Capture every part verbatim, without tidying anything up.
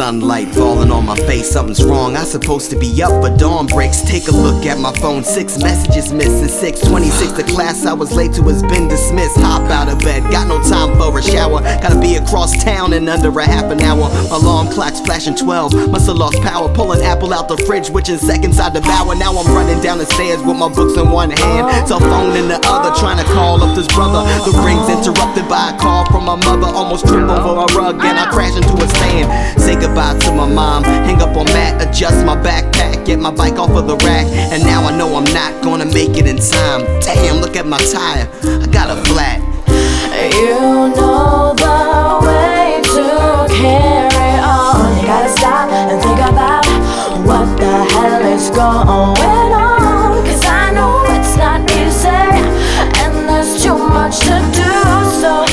sunlight falling on my face, something's wrong. I'm supposed to be up, but dawn breaks. Take a look at my phone, six messages missing. six twenty-six, the class I was late to has been dismissed. Hop out of bed, got no time for a shower. Gotta be across town in under a half an hour. Alarm clock's flashing twelve, must have lost power. Pull an apple out the fridge, which in seconds I devour. Now I'm running down the stairs with my books in one hand, cell phone in the other, trying to call up this brother. The ring's interrupted by a call from my mother. Almost trip over a rug and I crash into a stand. Say goodbye to my mom, hang up on Matt, adjust my backpack, get my bike off of the rack. And now I know I'm not gonna make it in time. Damn, look at my tire, I got a flat. You know the way to carry on. You gotta stop and think about what the hell is going on. Cause I know it's not easy and there's too much to do. So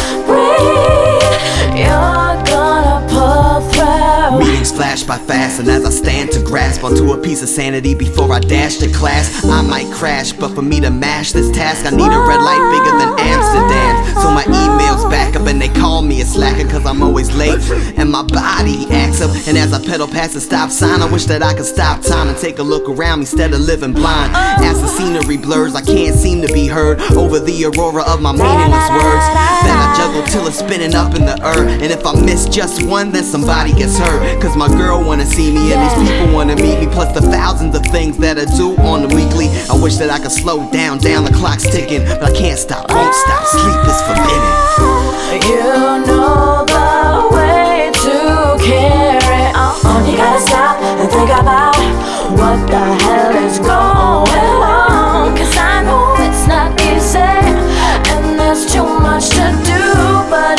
breathe, you're gonna pull through. Meetings flash by fast, and as I stand to grasp onto a piece of sanity before I dash to class, I might crash, but for me to mash this task, I need a red light bigger than Amsterdam. So my emails back up and they call me a slacker, cause I'm always late and my body acts up. And as I pedal past the stop sign, I wish that I could stop time and take a look around me instead of living blind. As the scenery blurs, I can't seem to be heard over the aurora of my meaningless words that I juggle till it's spinning up in the earth. And if I miss just one, then somebody gets hurt. Cause my girl wanna see me and these people wanna meet me, plus the thousands of things that I do on the weekly. I wish that I could slow down, down the clock's ticking, but I can't stop, won't stop, sleep is forbidden. You know the way to carry on. You gotta stop and think about what the hell is going on. Cause I know it's not easy and there's too much to do. But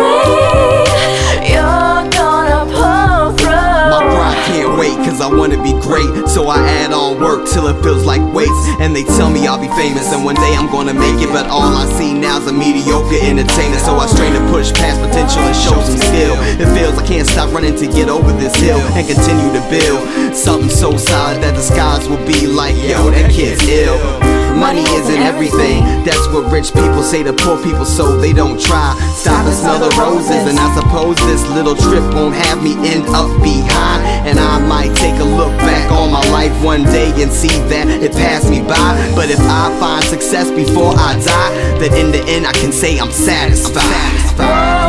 breathe, you're gonna pull through. My pride can't wait cause I wanna be great, so I add on work till it feels like weights. And they tell me I'll be famous and one day I'm gonna make it, but all I see now's a mediocre entertainer. So I strain to push past potential and show some skill. It feels I can't stop running to get over this hill and continue to build something so solid that the skies will be like, yo, that kid's ill. Money isn't everything, that's what rich people say to poor people so they don't try. Stop and smell the roses, and I suppose this little trip won't have me end up behind. And I might take a look back on my life one day and see that it passed me by. But if I find success before I die, then in the end I can say I'm satisfied.